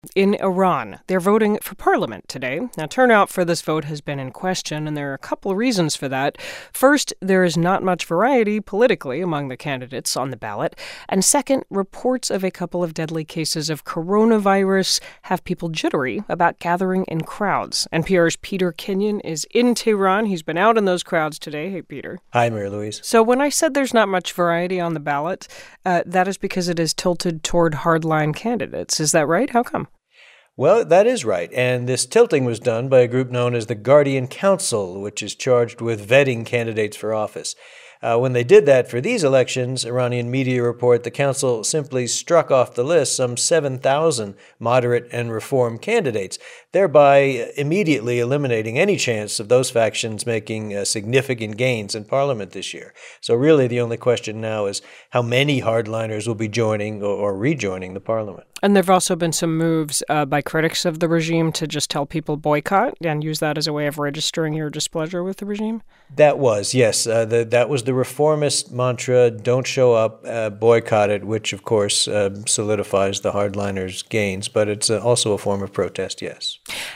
In Iran, they're voting for parliament today. Now, turnout for this vote has been in question, and there are a couple of reasons for that. First, there is not much variety politically among the candidates on the ballot. And second, reports of a couple of deadly cases of coronavirus have people jittery about gathering in crowds. NPR's Peter Kenyon is in Tehran. He's been out in those crowds today. Hey, Peter. Hi, Mary Louise. So when I said there's not much variety on the ballot, that is because it is tilted toward hardline candidates. Is that right? How come? Well, that is right, and this tilting was done by a group known as the Guardian Council, which is charged with vetting candidates for office. When they did that for these elections, Iranian media report the council simply struck off the list some 7,000 moderate and reform candidates, thereby immediately eliminating any chance of those factions making significant gains in parliament this year. So really the only question now is how many hardliners will be joining or rejoining the parliament. And there have also been some moves by critics of the regime to just tell people boycott and use that as a way of registering your displeasure with the regime? That was, yes. That was the reformist mantra, don't show up, boycott it, which, of course, solidifies the hardliners' gains. But it's also a form of protest, yes.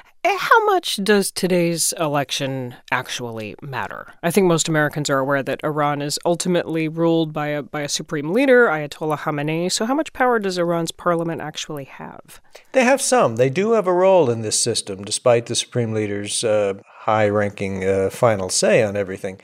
How much does today's election actually matter? I think most Americans are aware that Iran is ultimately ruled by a supreme leader, Ayatollah Khamenei. So how much power does Iran's parliament actually have? They have some. They do have a role in this system, despite the supreme leader's high-ranking final say on everything.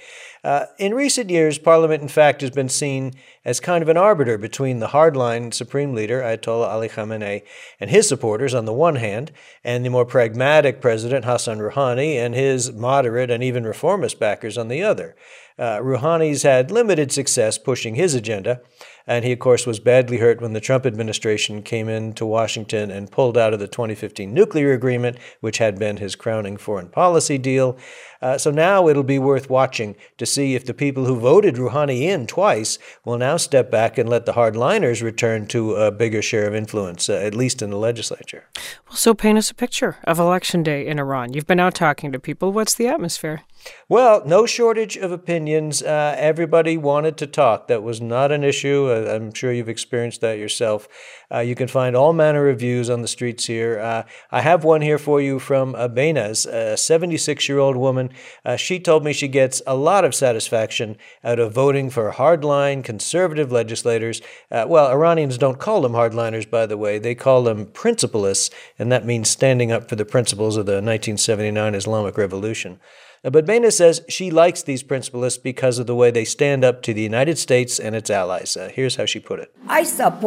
In recent years, Parliament, in fact, has been seen as kind of an arbiter between the hardline supreme leader, Ayatollah Ali Khamenei, and his supporters on the one hand, and the more pragmatic president, Hassan Rouhani, and his moderate and even reformist backers on the other. Rouhani's had limited success pushing his agenda, and he, of course, was badly hurt when the Trump administration came into Washington and pulled out of the 2015 nuclear agreement, which had been his crowning foreign policy deal. So now it'll be worth watching to see if the people who voted Rouhani in twice will now step back and let the hardliners return to a bigger share of influence, at least in the legislature. Well, so paint us a picture of Election Day in Iran. You've been out talking to people. What's the atmosphere? Well, no shortage of opinions. Everybody wanted to talk. That was not an issue. I'm sure you've experienced that yourself. You can find all manner of views on the streets here. I have one here for you from Behnaz, a 76-year-old woman. She told me she gets a lot of satisfaction out of voting for hardline conservative legislators. Well, Iranians don't call them hardliners, by the way. They call them principalists, and that means standing up for the principles of the 1979 Islamic Revolution. But Behnaz says she likes these principalists because of the way they stand up to the United States and its allies. Here's how she put it. I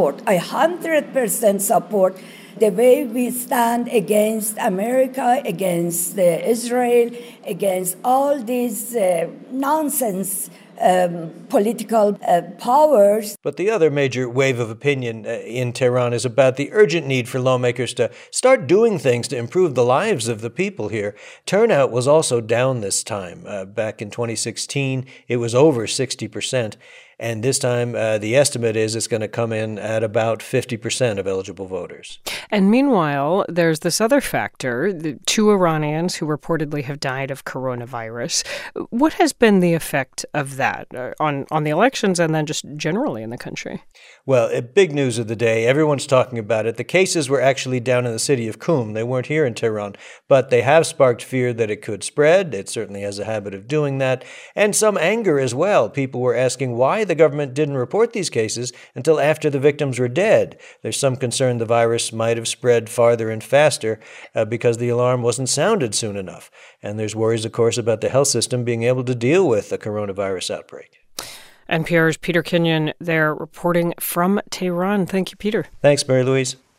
100% support the way we stand against America, against Israel, against all these nonsense political powers. But the other major wave of opinion in Tehran is about the urgent need for lawmakers to start doing things to improve the lives of the people here. Turnout was also down this time. Back in 2016, it was over 60%. And this time, the estimate is it's going to come in at about 50% of eligible voters. And meanwhile, there's this other factor, the 2 Iranians who reportedly have died of coronavirus. What has been the effect of that on the elections and then just generally in the country? Well, big news of the day. Everyone's talking about it. The cases were actually down in the city of Qum. They weren't here in Tehran, but they have sparked fear that it could spread. It certainly has a habit of doing that. And some anger as well. People were asking why the government didn't report these cases until after the victims were dead. There's some concern the virus might have spread farther and faster because the alarm wasn't sounded soon enough. And there's worries, of course, about the health system being able to deal with a coronavirus outbreak. NPR's Peter Kenyon there reporting from Tehran. Thank you, Peter. Thanks, Mary Louise.